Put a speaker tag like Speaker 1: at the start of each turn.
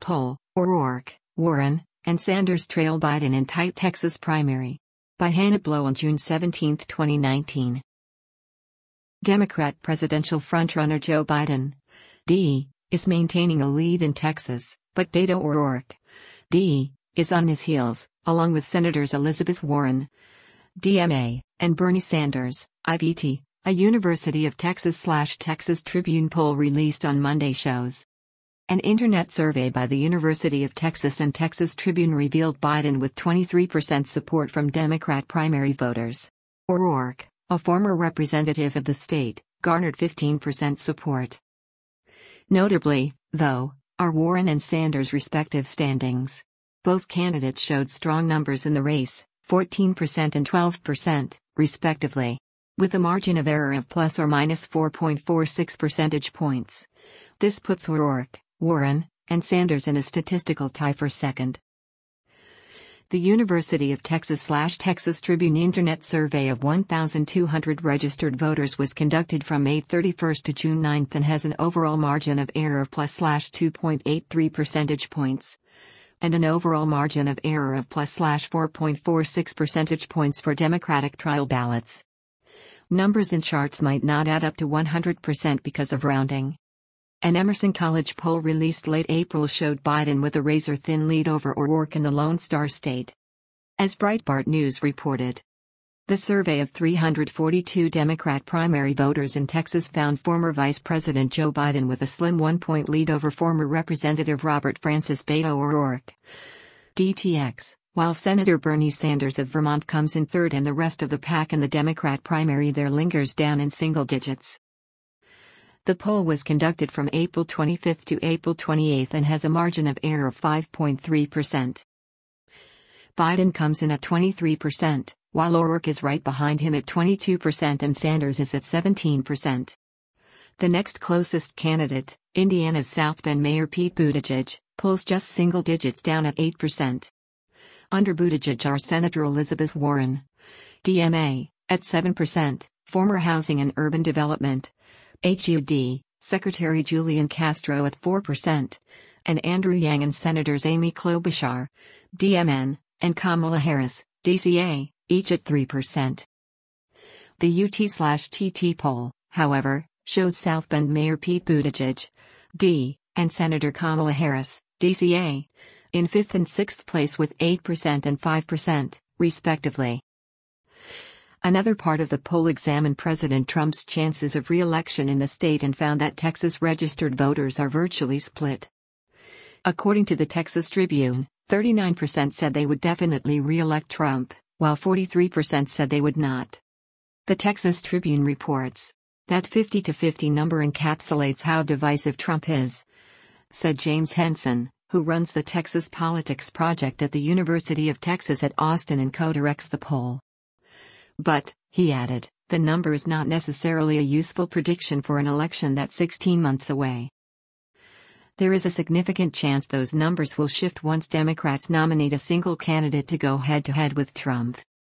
Speaker 1: poll, O'Rourke, Warren, and Sanders trail Biden in tight Texas primary. By Hannah Blow on June 17, 2019. Democrat presidential frontrunner Joe Biden, D, is maintaining a lead in Texas, but Beto O'Rourke, D, is on his heels, along with Senators Elizabeth Warren, DMA, and Bernie Sanders, IVT, a University of Texas/Texas Tribune poll released on Monday shows. An internet survey by the University of Texas and Texas Tribune revealed Biden with 23% support from Democrat primary voters. O'Rourke, a former representative of the state, garnered 15% support. Notably, though, are Warren and Sanders' respective standings. Both candidates showed strong numbers in the race, 14% and 12%, respectively, with a margin of error of plus or minus 4.46 percentage points. This puts O'Rourke, Warren, and Sanders in a statistical tie for second. The University of Texas/Texas Tribune Internet survey of 1,200 registered voters was conducted from May 31 to June 9 and has an overall margin of error of plus/2.83 percentage points, and an overall margin of error of plus/4.46 percentage points for Democratic trial ballots. Numbers in charts might not add up to 100% because of rounding. An Emerson College poll released late April showed Biden with a razor-thin lead over O'Rourke in the Lone Star State. As Breitbart News reported, the survey of 342 Democrat primary voters in Texas found former Vice President Joe Biden with a slim 1-point lead over former Representative Robert Francis Beto O'Rourke, DTX, while Senator Bernie Sanders of Vermont comes in third and the rest of the pack in the Democrat primary there lingers down in single digits. The poll was conducted from April 25 to April 28 and has a margin of error of 5.3%. Biden comes in at 23%, while O'Rourke is right behind him at 22% and Sanders is at 17%. The next closest candidate, Indiana's South Bend Mayor Pete Buttigieg, pulls just single digits down at 8%. Under Buttigieg are Senator Elizabeth Warren, DMA, at 7%, former Housing and Urban Development, HUD, Secretary Julian Castro at 4%, and Andrew Yang and Senators Amy Klobuchar, DMN, and Kamala Harris, DCA, each at 3%. The UT/TT poll, however, shows South Bend Mayor Pete Buttigieg, D, and Senator Kamala Harris, DCA, in 5th and 6th place with 8% and 5%, respectively. Another part of the poll examined President Trump's chances of re-election in the state and found that Texas registered voters are virtually split. According to the Texas Tribune, 39% said they would definitely re-elect Trump, while 43% said they would not. The Texas Tribune reports that 50-50 number encapsulates how divisive Trump is, said James Henson, who runs the Texas Politics Project at the University of Texas at Austin and co-directs the poll. But, he added, the number is not necessarily a useful prediction for an election that's 16 months away. There is a significant chance those numbers will shift once Democrats nominate a single candidate to go head-to-head with Trump.